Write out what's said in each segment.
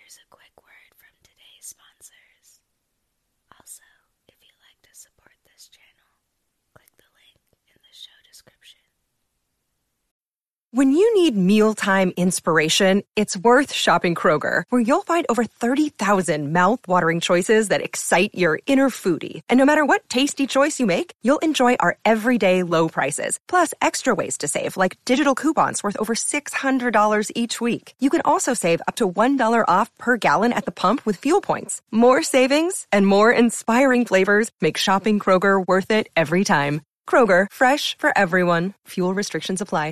here's a quick word from today's sponsors. Also, if you'd like to support this channel, click the link in the show description. When you need mealtime inspiration, it's worth shopping Kroger, where you'll find over 30,000 mouth-watering choices that excite your inner foodie. And no matter what tasty choice you make, you'll enjoy our everyday low prices, plus extra ways to save, like digital coupons worth over $600 each week. You can also save up to $1 off per gallon at the pump with fuel points. More savings and more inspiring flavors make shopping Kroger worth it every time. Kroger, fresh for everyone. Fuel restrictions apply.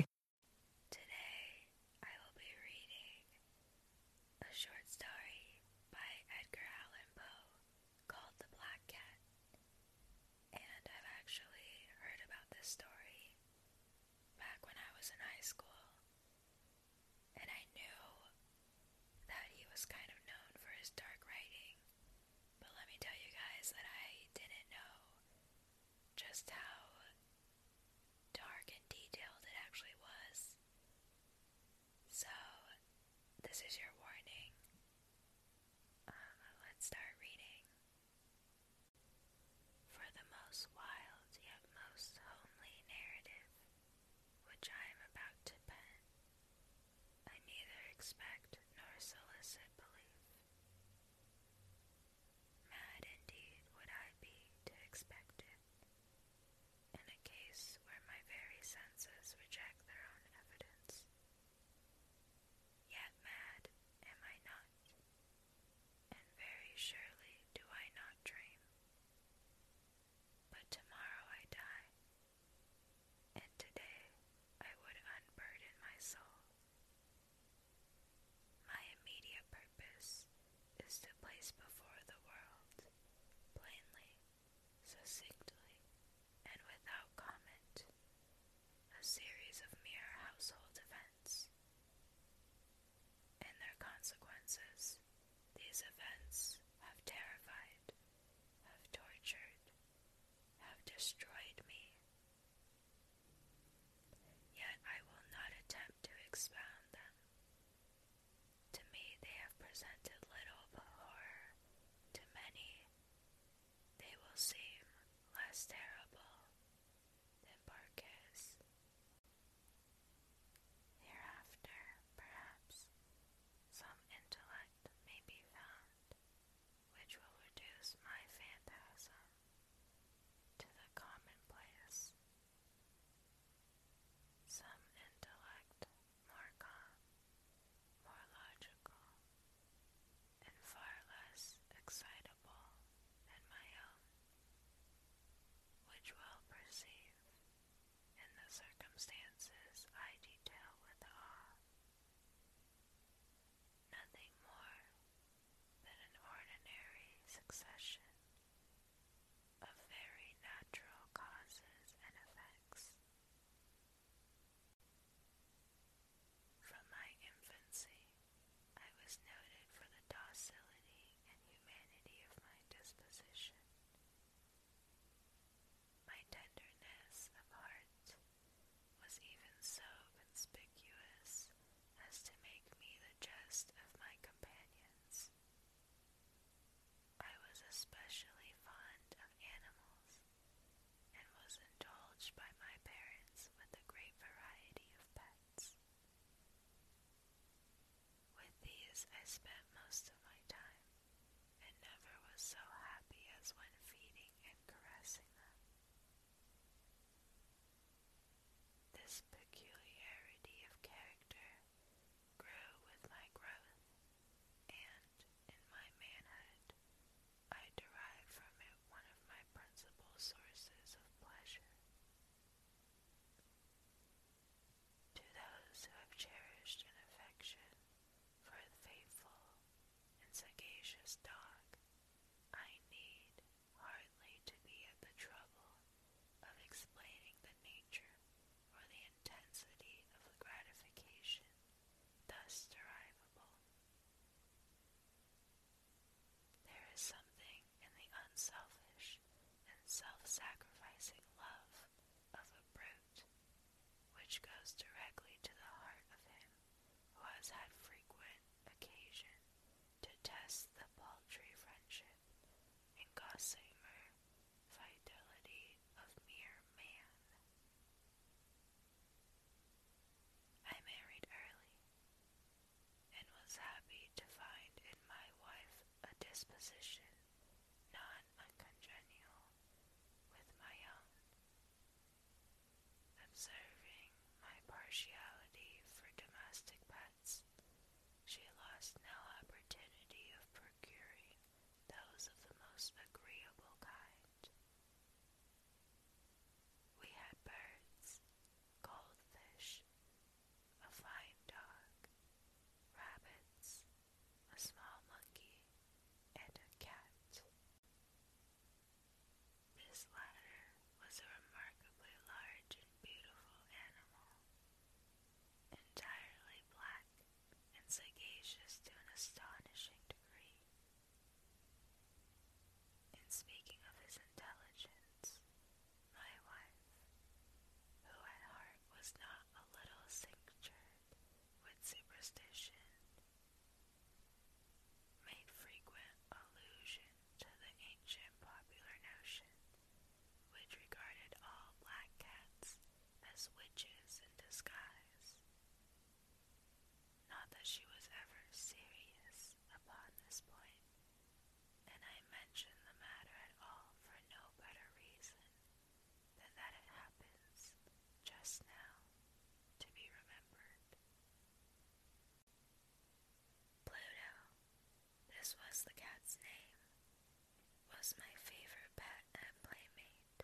I will be reading a short story by Edgar Allan Poe called The Black Cat. And I've actually heard about this story back when I was in high school. And I knew that he was kind of known for his dark writing. But let me tell you guys that I didn't know just how dark and detailed it actually was. So, this is your warning. Let's start reading. For the most wild yet most homely narrative which I am about to pen, I neither expect nor solicit belief. Mad indeed would I be to expect it, in a case where my very senses reject their own evidence. Yet mad Not that she was ever serious upon this point, and I mention the matter at all for no better reason than that it happens just now to be remembered. Pluto, this was the cat's name, was my favorite pet and playmate.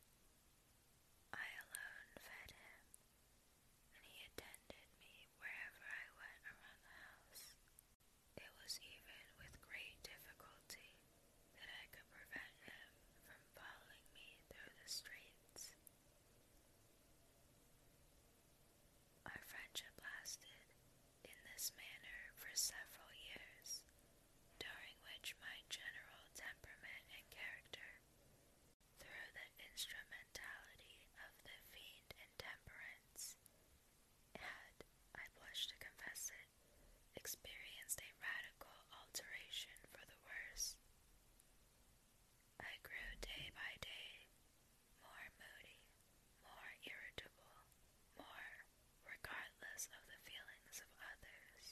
I alone fed him, and he attended me wherever I went around the house. It was even with great difficulty that I could prevent him from following me through the streets. Our friendship lasted in this manner for several years, during which my general temperament and character, through the instrumentality of the fiend intemperance, had, I blush to confess it, experienced a radical alteration for the worse. I grew day by day more moody, more irritable, more regardless of the feelings of others.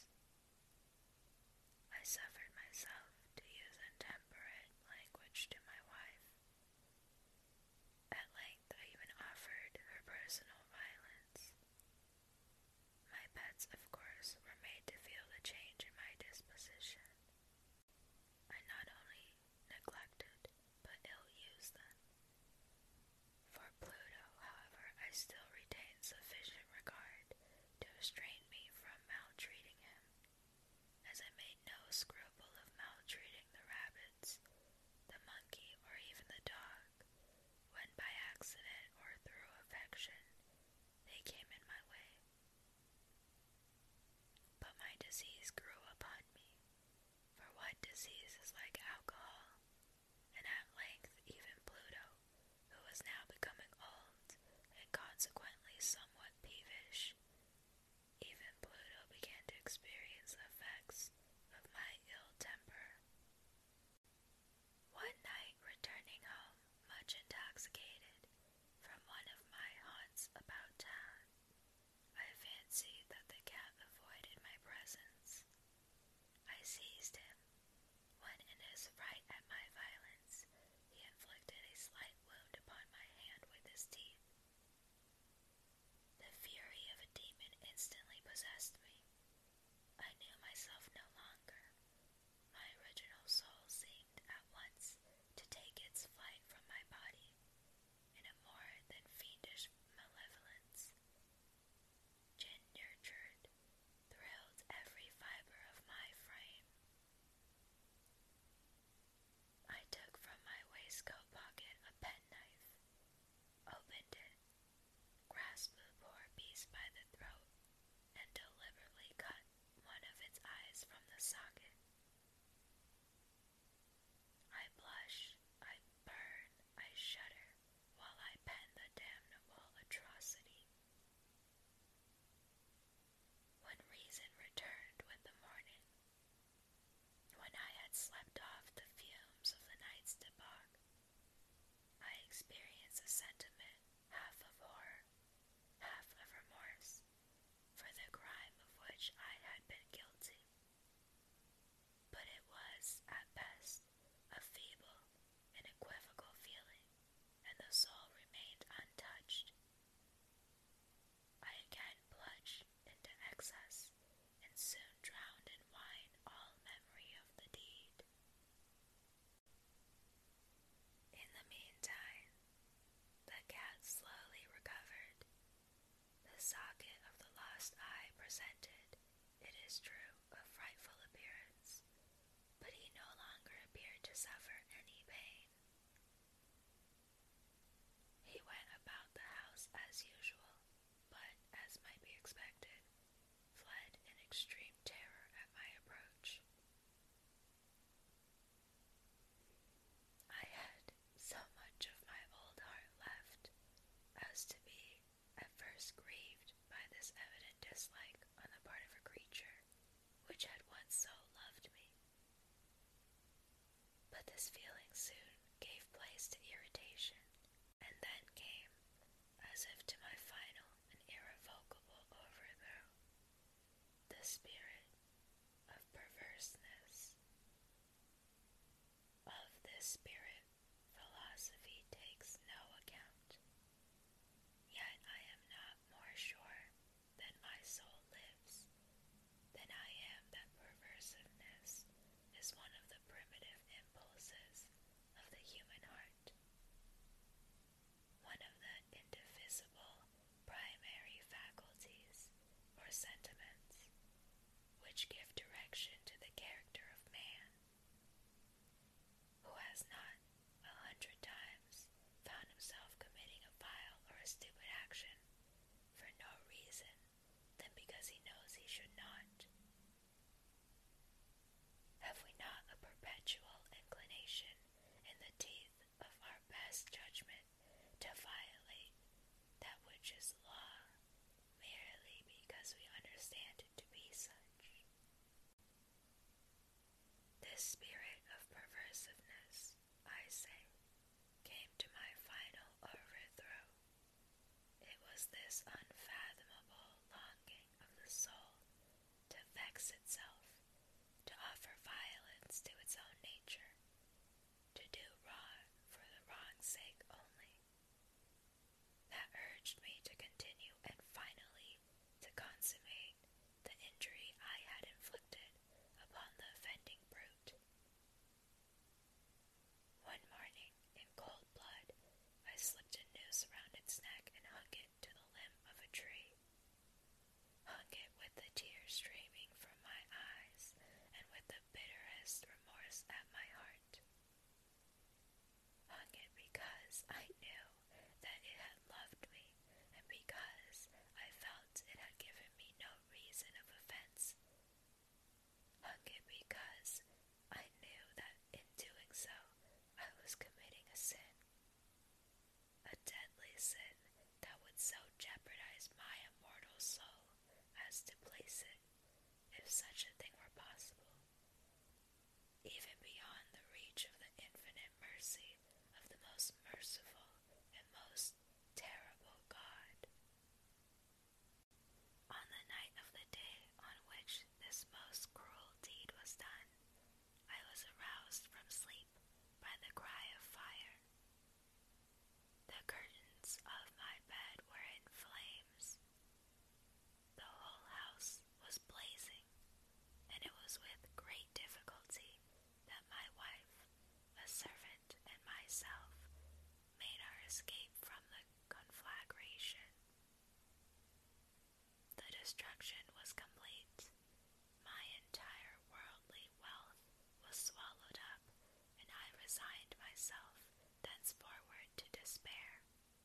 I suffered myself to use intemperate language to my wife. At length I even offered her personal violence. My pets, of course, were made to feel the change in my disposition. I not only neglected, but ill-used them. For Pluto, however, I still retained sufficient regard to restrain me from maltreating him, as I made no scruple of maltreating the rabbits, the monkey, or even the dog, when by accident or through affection they came in my way. But my disease grew upon me, for what disease is like alcohol? And at length even Pluto, who was now becoming old and consequently somewhat peevish, even Pluto began to experience the effects of my ill temper. One night, returning home much intoxicated from one of my haunts about town, I fancied that the cat avoided my presence. I seized him, when in his fright at my violence, he inflicted a slight wound upon my hand with his teeth. The fury of a demon instantly possessed me. I knew myself no longer. My original soul seemed at once to take its flight from my body in a more than fiendish malevolence. Gin-nurtured, thrilled every fibre of my frame. I took from my waistcoat pocket a penknife, opened it, grasped the poor beast by the throat, and deliberately cut one of its eyes from the socket. I blush, I burn, I shudder, while I pen the damnable atrocity. When reason returned with the morning, when I had slept off the fumes of the night's debauch, I experienced a sentiment half of horror, half of remorse, for the crime of which I had been guilty. But it was, at best, a feeble and equivocal feeling, and the soul remained untouched. I again plunged into excess, and soon drowned in wine all memory of the deed. In the meantime, the cat slowly recovered. The socket of the lost eye presented, it is true, a frightful appearance, but he no longer appeared to suffer any pain. He went about the house as usual, but, as might be expected, fled in extreme terror at my approach. I had so much of my old heart left as to be at first grieved by this evident dislike on the part of a creature which had once so loved me. But this feeling soon gave place to irritation, and then came, as if to my final and irrevocable overthrow, the spirit spirit philosophy takes no account. Yet I am not more sure that my soul lives than I am that perversiveness is one of the primitive impulses of the human heart, one of the indivisible primary faculties or sentiments which give direction to the character of man, who has not 100 times found himself committing a vile or a stupid action for no reason than because he knows he should not. Have we not a perpetual inclination in the teeth of our best judgment to violate that which is law merely because we understand it to be such? This spirit of perversiveness, I say, came to my final overthrow. It was this unfathomable longing of the soul to vex itself, to offer violence to its own nature, to do wrong for the wrong's sake only, that urged me to continue and finally to consummate the injury I had inflicted upon the offending brute. One morning, in cold blood, I slipped a noose around its neck and hung it to the limb of a tree, hung it with the tears streaming from my eyes and with the bitterest remorse at my heart, hung it because I knew that it had loved me and because I felt it had given me no reason of offense, hung it because I knew that in doing so I was committing a sin, a deadly sin that would so jeopardize my immortal soul as to place it, if such a thing were possible, even beyond the reach of the infinite mercy of the most merciful and most terrible God. On the night of the day on which this most cruel deed was done, I was aroused from sleep by the cry of fire. The curtains of my bed were in flames. The whole house was blazing, and it was with great difficulty that my wife, a servant, and myself made our escape from the conflagration. The destruction was complete. My entire worldly wealth was swallowed up, and I resigned myself thenceforward to despair.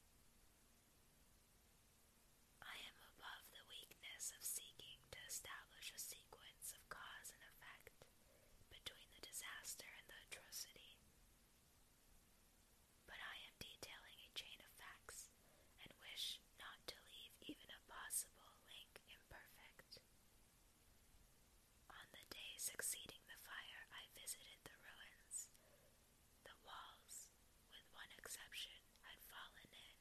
I am above the weakness of seeking to establish a sequence of cause and effect between the disaster and the atrocity, but I am detailing a chain of facts and wish not to leave even a possible link imperfect. On the day succeeding the fire, I visited the ruins. The walls, with one exception, had fallen in.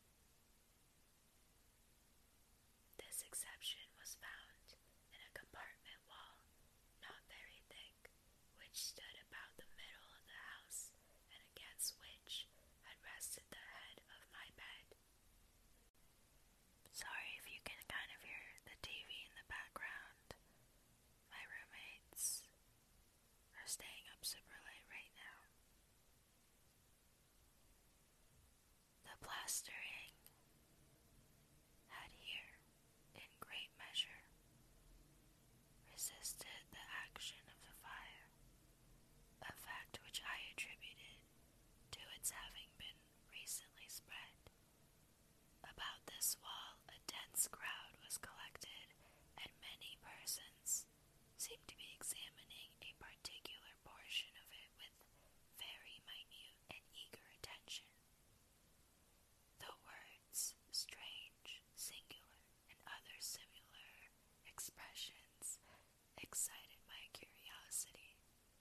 This exception was found in a compartment wall, not very thick, which stood about the middle of the house and against which had rested the head of my bed. Sorry if you can kind of hear the TV in the background. My roommates are staying up super late right now. The plastering had here, in great measure, resisted the action of the fire, a fact which I attributed to its having been recently spread. About this wall a dense crowd was collected, and many persons seemed to be examining a particular portion of it with very minute and eager attention. The words strange, singular, and other similar expressions excited my curiosity.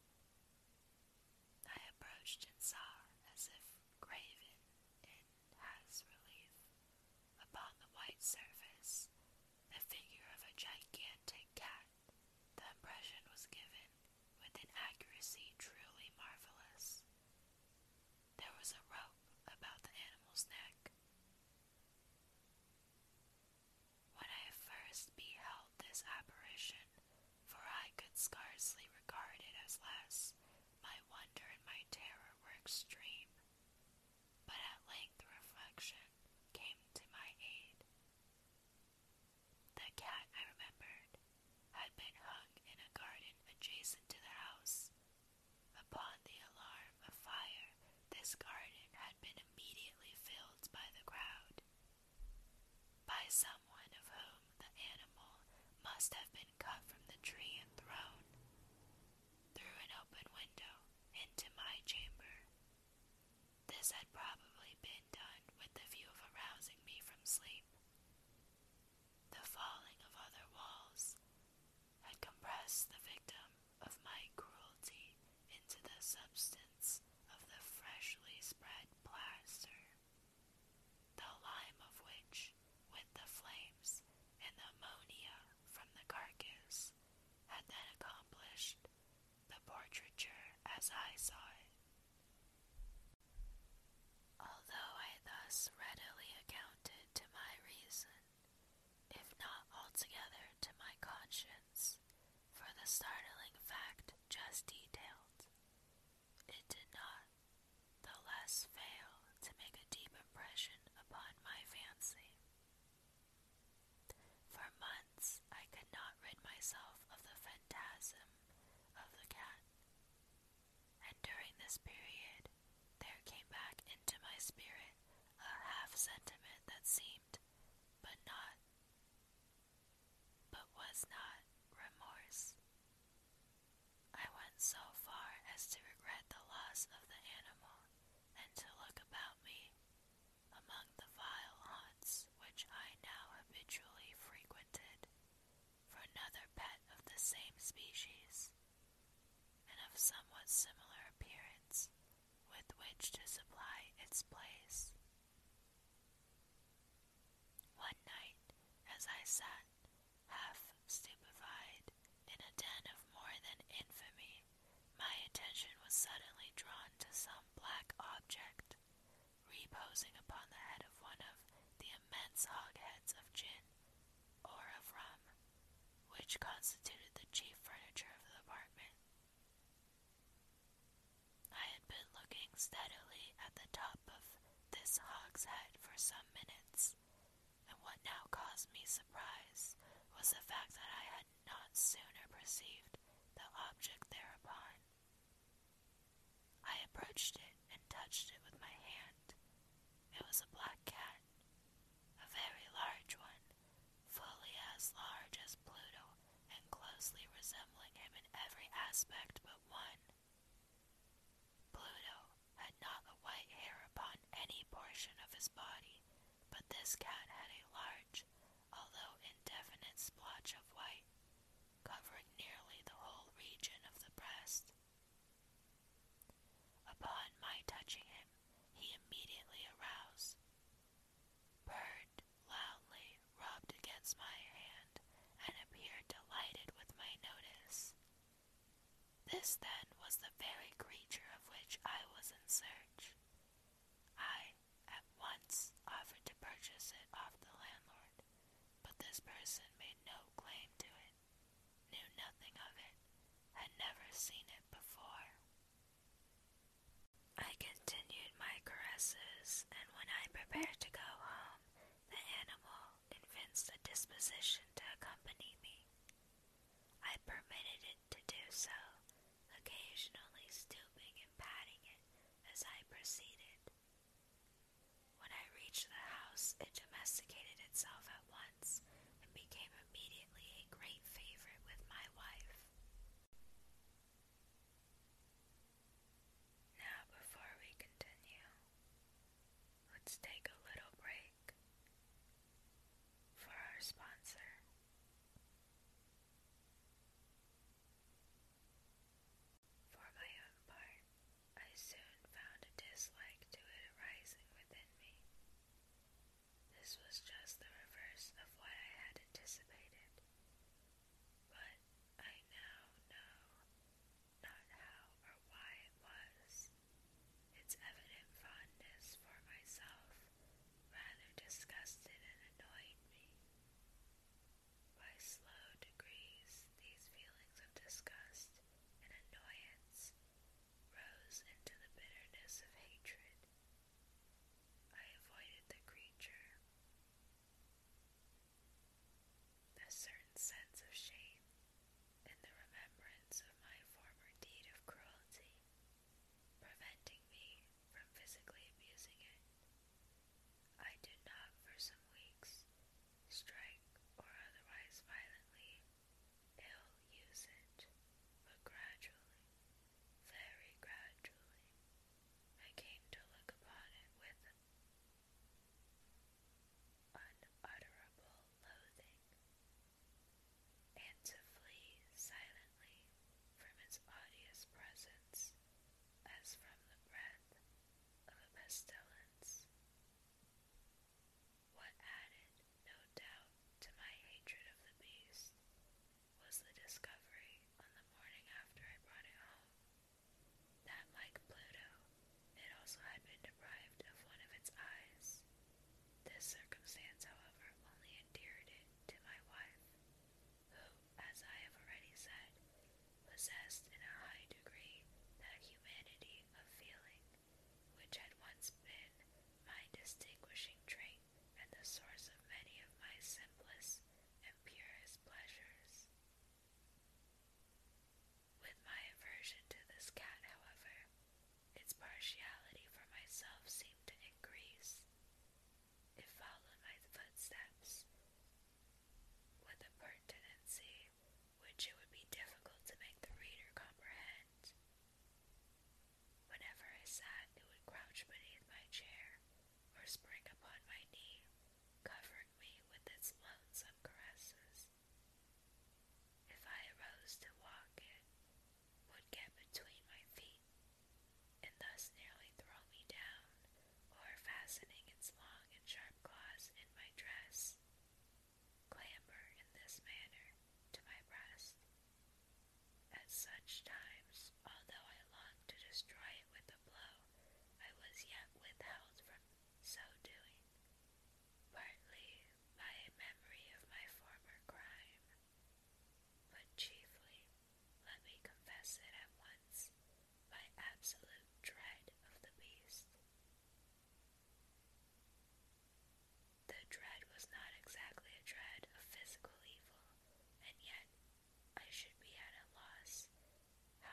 I approached and saw, as if graven in has relief upon the white surface, the figure of a gigantic cat. The impression was given with an accuracy truly marvelous. scarcely regard it as less. My wonder and my terror were extreme, but at length reflection came to my aid. The cat, I remembered, had been hung in a garden adjacent to the house. Upon the alarm of fire, this garden had been immediately filled by the crowd, by someone of whom the animal must have been cut from the tree and thrown, through an open window, into my chamber. This had probably been done with the view of arousing me from sleep. The falling of other walls had compressed the victim of my cruelty into the substance of the freshly spread plaster, the lime of which, with the flames and the ammonia from the carcass, had then accomplished the portraiture as I saw it. Although I thus readily accounted to my reason, if not altogether to my conscience, for the startling fact just detailed, it did not the less fail to make a deep impression upon my fancy. For months I could not rid myself of the phantasm of the cat, and during this period there came back into my spirit a half-sentiment that seemed, but was not, remorse. I went so far as to regret the loss of the animal, and to look about me, among the vile haunts which I now habitually frequented, for another pet of the same species, and of somewhat similar appearance, with which to supply its place. One night, as I sat, half stupefied, in a den of more than infamy, my attention was suddenly drawn to some black object, reposing upon the head of one of the immense hogsheads of gin, or of rum, which constituted the chief furniture of the apartment. I had been looking steadily at the top of this hogshead for some minutes, and what now caused me surprise was the fact that I had not sooner perceived the object thereupon. I approached it and touched it with my hand. It was a black cat, a very large one, fully as large as Pluto, and closely resembling him in every aspect but one. Pluto had not a white hair upon any portion of his body, but this cat had a large, although indefinite splotch of white, covering nearly the whole region of the breast. Upon my touching him, he immediately aroused, purred loudly, rubbed against my hand, and appeared delighted with my notice. This, then, was the very creature of which I was in search. I at once offered to purchase it off the landlord, but this person made no claim to it, knew nothing of it, had never seen it before. I continued my caresses, and when I prepared to go home, the animal evinced a disposition to accompany me. I permitted it to do so, occasionally stooping and patting it as I proceeded. When I reached the house, it domesticated itself at once, and became immediately a great favorite with my wife. Now, before we continue, let's take a little break for our sponsor. such times, although I longed to destroy it with a blow, I was yet withheld from so doing, partly by a memory of my former crime, but chiefly, let me confess it at once, by absolute dread of the beast. The dread was not exactly a dread of physical evil, and yet I should be at a loss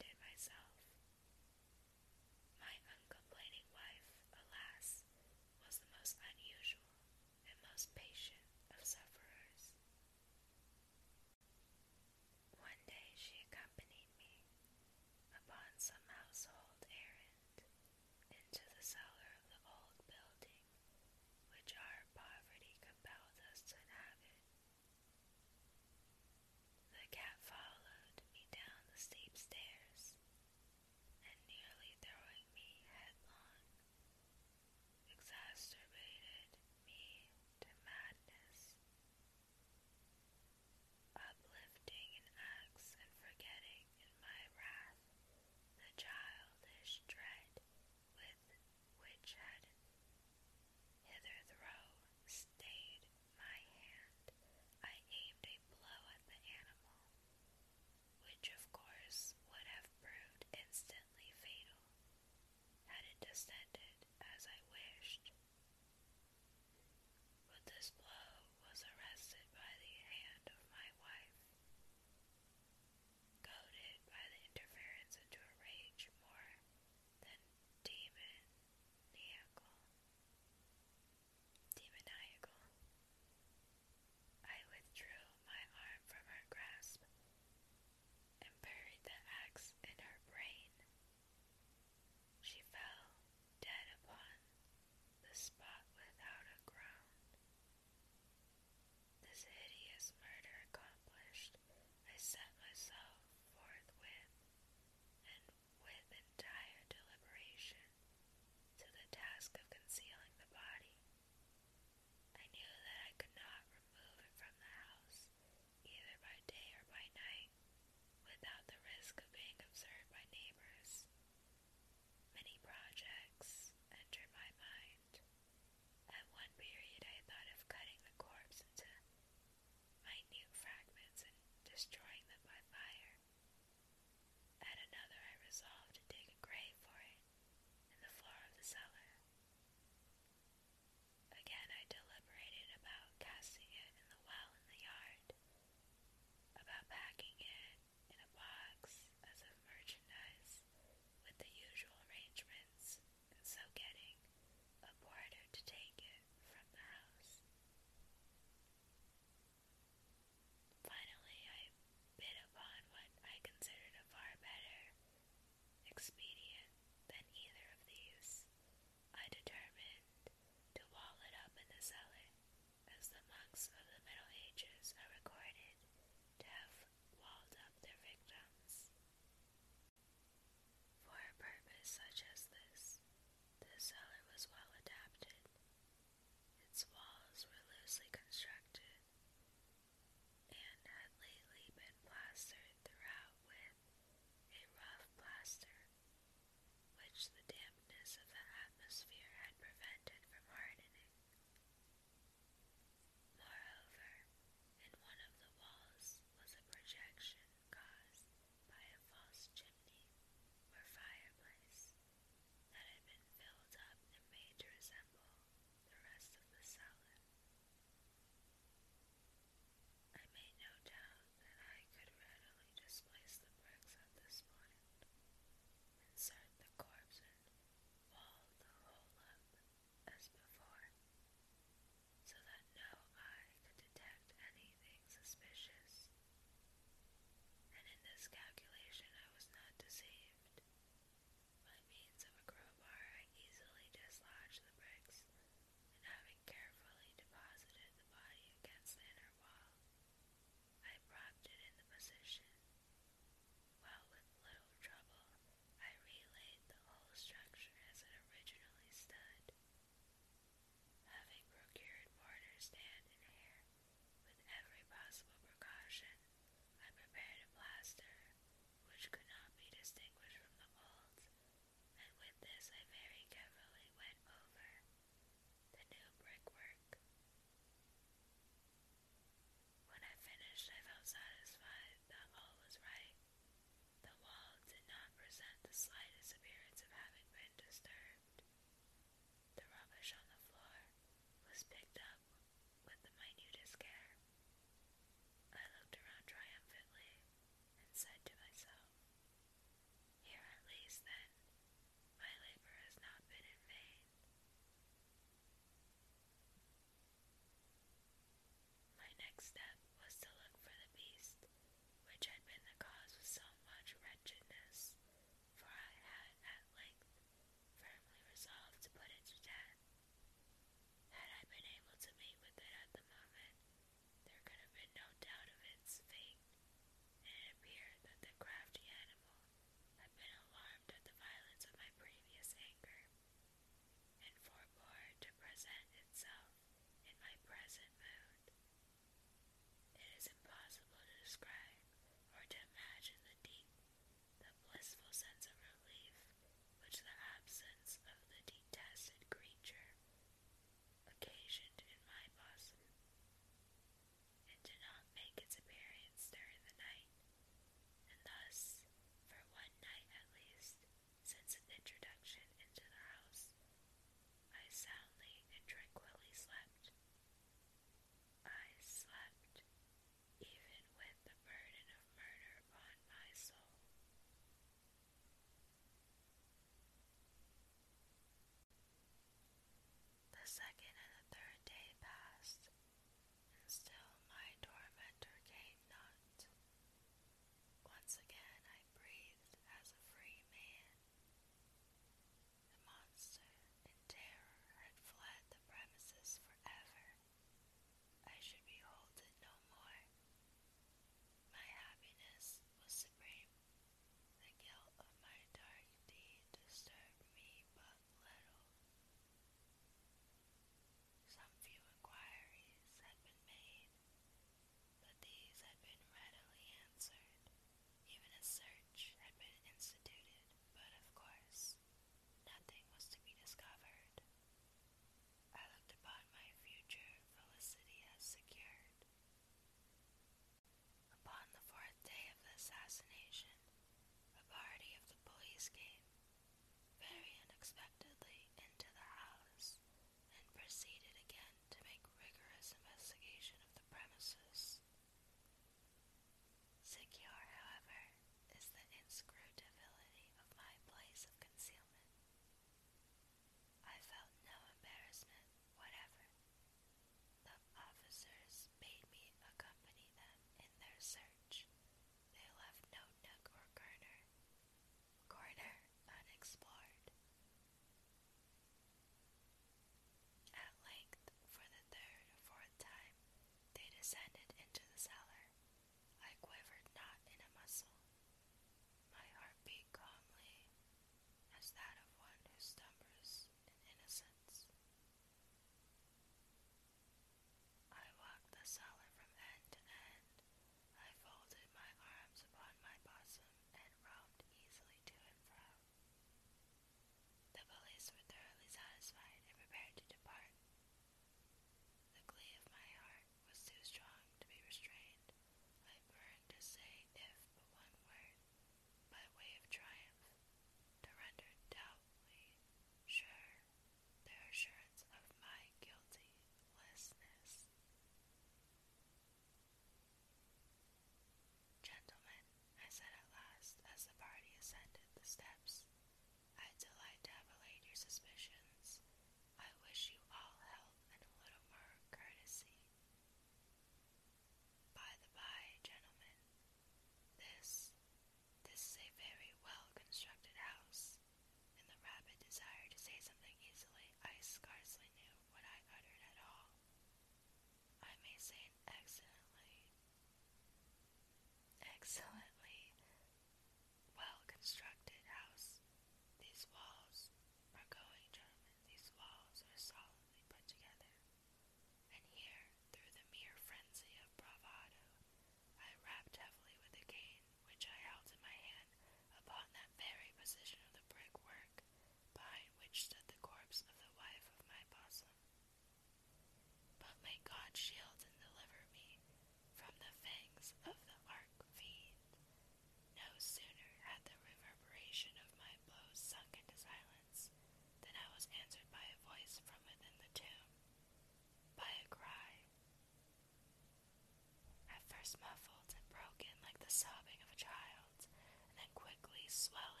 swelling.